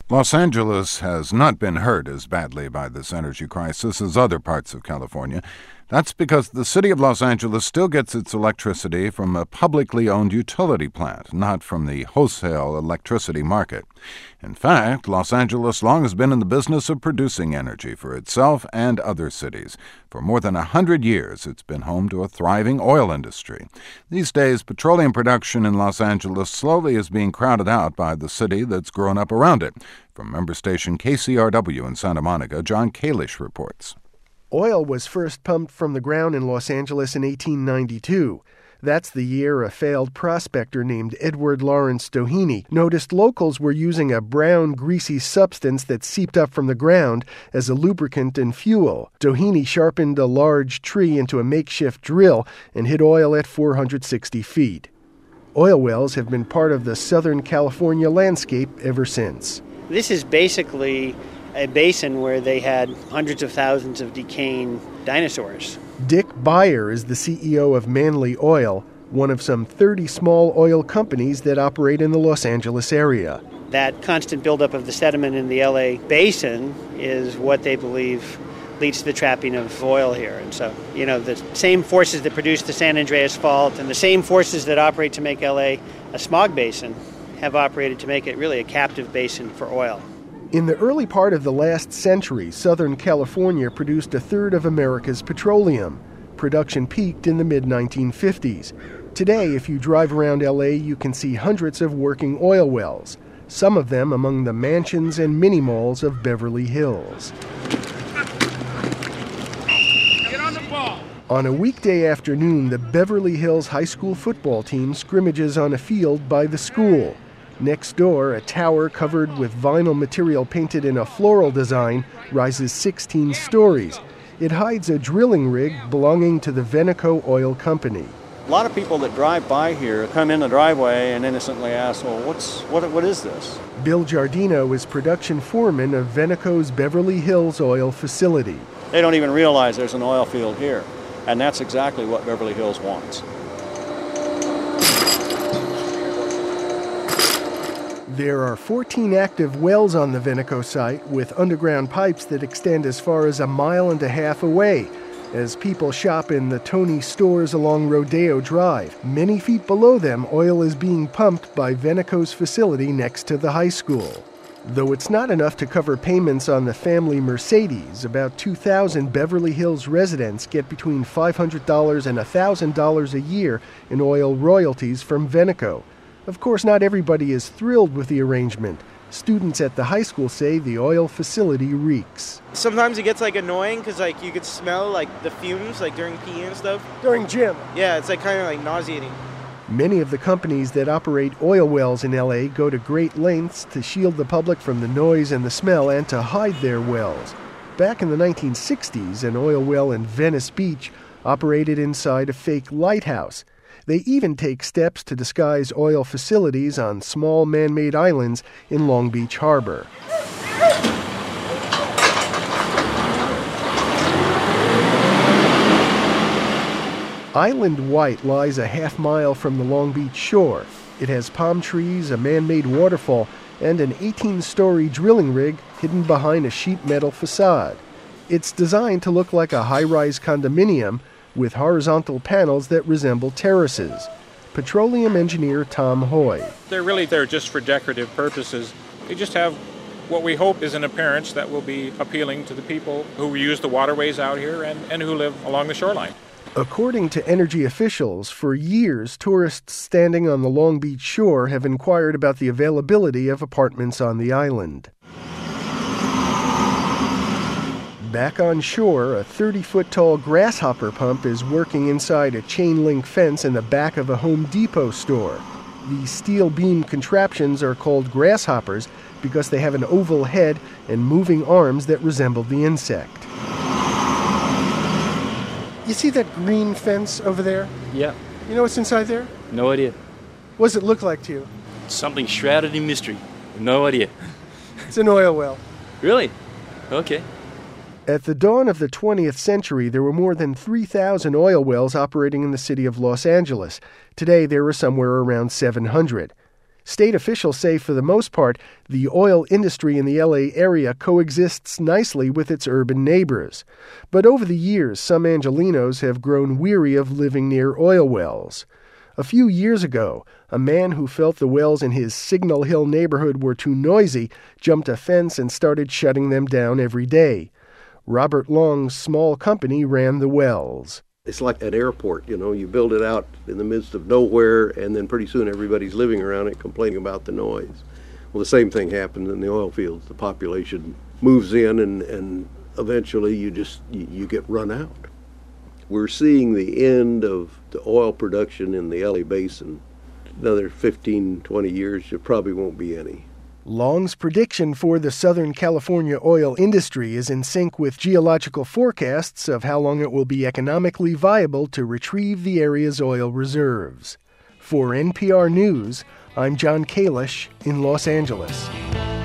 Los Angeles has not been hurt as badly by this energy crisis as other parts of California. That's because the city of Los Angeles still gets its electricity from a publicly owned utility plant, not from the wholesale electricity market. In fact, Los Angeles long has been in the business of producing energy for itself and other cities. For more than 100 years, it's been home to a thriving oil industry. These days, petroleum production in Los Angeles slowly is being crowded out by the city that's grown up around it. From member station KCRW in Santa Monica, John Kalish reports. Oil was first pumped from the ground in Los Angeles in 1892. That's the year a failed prospector named Edward Lawrence Doheny noticed locals were using a brown, greasy substance that seeped up from the ground as a lubricant and fuel. Doheny sharpened a large tree into a makeshift drill and hid oil at 460 feet. Oil wells have been part of the Southern California landscape ever since. This is basically a basin where they had hundreds of thousands of decaying dinosaurs. Dick Beyer is the CEO of Manly Oil, one of some 30 small oil companies that operate in the Los Angeles area. That constant buildup of the sediment in the LA basin is what they believe leads to the trapping of oil here. And so, the same forces that produce the San Andreas Fault and the same forces that operate to make LA a smog basin have operated to make it really a captive basin for oil. In the early part of the last century, Southern California produced a third of America's petroleum. Production peaked in the mid-1950s. Today, if you drive around LA, you can see hundreds of working oil wells, some of them among the mansions and mini-malls of Beverly Hills. Get on the ball. On a weekday afternoon, the Beverly Hills high school football team scrimmages on a field by the school. Next door, a tower covered with vinyl material painted in a floral design rises 16 stories. It hides a drilling rig belonging to the Veneco Oil Company. A lot of people that drive by here come in the driveway and innocently ask, well, what is this? Bill Giardino is production foreman of Veneco's Beverly Hills oil facility. They don't even realize there's an oil field here, and that's exactly what Beverly Hills wants. There are 14 active wells on the Veneco site with underground pipes that extend as far as 1.5 miles away. As people shop in the Tony stores along Rodeo Drive, many feet below them, oil is being pumped by Veneco's facility next to the high school. Though it's not enough to cover payments on the family Mercedes, about 2,000 Beverly Hills residents get between $500 and $1,000 a year in oil royalties from Veneco. Of course, not everybody is thrilled with the arrangement. Students at the high school say the oil facility reeks. Sometimes it gets annoying because you could smell the fumes during PE and stuff. During gym? Yeah, it's kind of nauseating. Many of the companies that operate oil wells in LA go to great lengths to shield the public from the noise and the smell and to hide their wells. Back in the 1960s, an oil well in Venice Beach operated inside a fake lighthouse. They even take steps to disguise oil facilities on small man-made islands in Long Beach Harbor. Island White lies 1/2 mile from the Long Beach shore. It has palm trees, a man-made waterfall, and an 18-story drilling rig hidden behind a sheet metal facade. It's designed to look like a high-rise condominium with horizontal panels that resemble terraces. Petroleum engineer Tom Hoy. They're there just for decorative purposes. They just have what we hope is an appearance that will be appealing to the people who use the waterways out here and who live along the shoreline. According to energy officials, for years, tourists standing on the Long Beach shore have inquired about the availability of apartments on the island. Back on shore, a 30-foot-tall grasshopper pump is working inside a chain-link fence in the back of a Home Depot store. These steel beam contraptions are called grasshoppers because they have an oval head and moving arms that resemble the insect. You see that green fence over there? Yeah. You know what's inside there? No idea. What does it look like to you? Something shrouded in mystery. No idea. It's an oil well. Really? Okay. At the dawn of the 20th century, there were more than 3,000 oil wells operating in the city of Los Angeles. Today, there are somewhere around 700. State officials say for the most part, the oil industry in the LA area coexists nicely with its urban neighbors. But over the years, some Angelenos have grown weary of living near oil wells. A few years ago, a man who felt the wells in his Signal Hill neighborhood were too noisy jumped a fence and started shutting them down every day. Robert Long's small company ran the wells. It's like an airport, you build it out in the midst of nowhere, and then pretty soon everybody's living around it complaining about the noise. Well, the same thing happens in the oil fields. The population moves in, and eventually you get run out. We're seeing the end of the oil production in the LA Basin. Another 15, 20 years, there probably won't be any. Long's prediction for the Southern California oil industry is in sync with geological forecasts of how long it will be economically viable to retrieve the area's oil reserves. For NPR News, I'm John Kalish in Los Angeles.